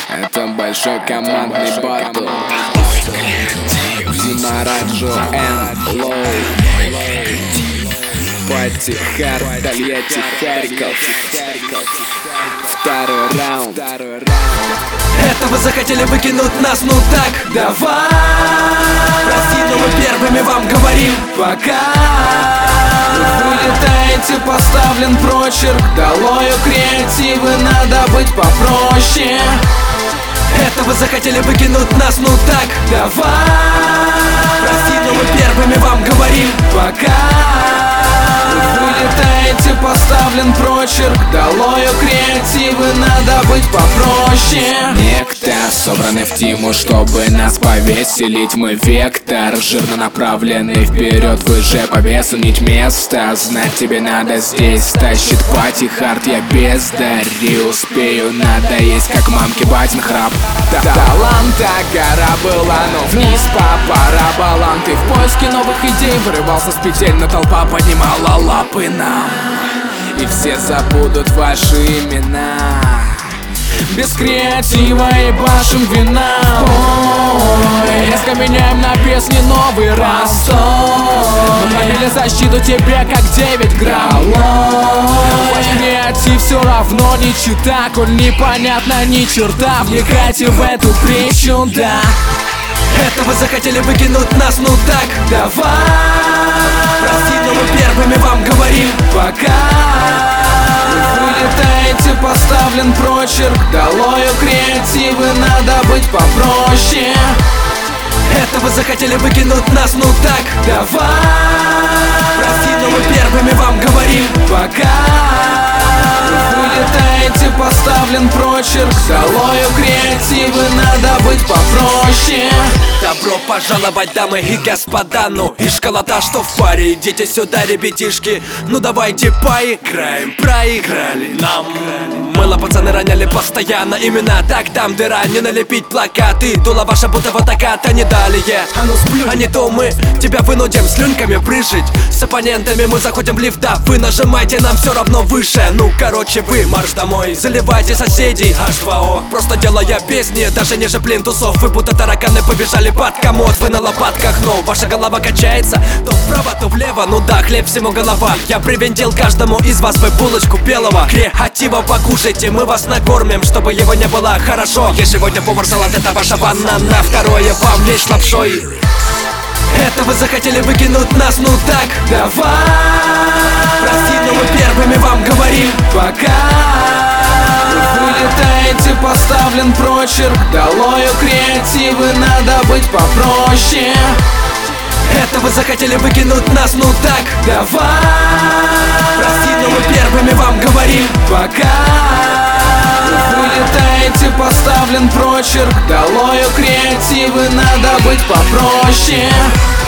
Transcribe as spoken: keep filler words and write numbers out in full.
Это большой командный батл. Димараджо энд Лоу. Пати Хард, Тольятти, Харьков. Второй раунд. Это вы захотели выкинуть нас, ну так давай. Прости, но мы первыми вам говорим пока. Вы вылетаете, поставлен прочерк. Долою креативы, надо быть попроще. Это вы захотели выкинуть нас, ну так давай. Прости, но мы первыми вам говорим пока. Вы вылетаете, поставлен прочерк. Долою креативы, надо быть попроще. Некто собраны в тиму, чтобы нас повеселить. Мы вектор, жирно направленный вперед. Вы же повесунить место, знать тебе надо здесь. Тащит пати хард, я бездарь. Успею надоесть, как мамки батин храп. Таланта гора была, но вниз по параболам. Ты в поиске новых идей вырывался с петель, но толпа поднимала лапы нам. И все забудут ваши имена. Без креатива и башен вина. Ой, резко меняем на песни новый раз. Мы пробили защиту тебе как девять грамм. Ваш креатив все равно не чита, коль непонятно ни черта. Вникайте в эту притчу, да. Это вы захотели выкинуть нас, ну так давай. Прости, но мы первыми вам говорим пока. Вы вылетаете, поставлен прочерк. Долою креативы, надо быть попроще. Это вы захотели выкинуть нас, ну так давай. Прости, но мы первыми вам говорим пока. Вы вылетаете, поставлен прочерк. Долою креативы, надо быть попроще. Добро пожаловать, дамы и господа, ну и школота, что в паре. Идите сюда, ребятишки, ну давайте поиграем. Проиграли нам. Мыло пацаны роняли постоянно, именно так там дыра. Не налепить плакаты, дула ваша будто вот такая-то не далее. А ну сплюнь, а не то мы тебя вынудим слюньками прыжить. С оппонентами мы заходим в лифт, да вы нажимайте, нам все равно выше. Ну короче вы марш домой, заливайте соседей эйч два о. Просто делая песни, даже ниже плинтусов. Вы будто тараканы побежали под комод. Вы на лопатках, но ваша голова качается то вправо, то влево, ну да, хлеб всему голова. Я привинтил каждому из вас бы булочку белого креатива покушайте, мы вас накормим, чтобы его не было хорошо. Я сегодня повар салат, это ваша ванна на второе, вам лечь лапшой. Это вы захотели выкинуть нас, ну так давай. Прости, но мы первыми вам говорим пока. Вы вылетаете, поставлен прочерк. Долою креативы, надо быть попроще. Это вы захотели выкинуть нас, ну так давай. Прости, но мы первыми вам говорим пока. Вы вылетаете, поставлен прочерк. Долою креативы, надо быть попроще.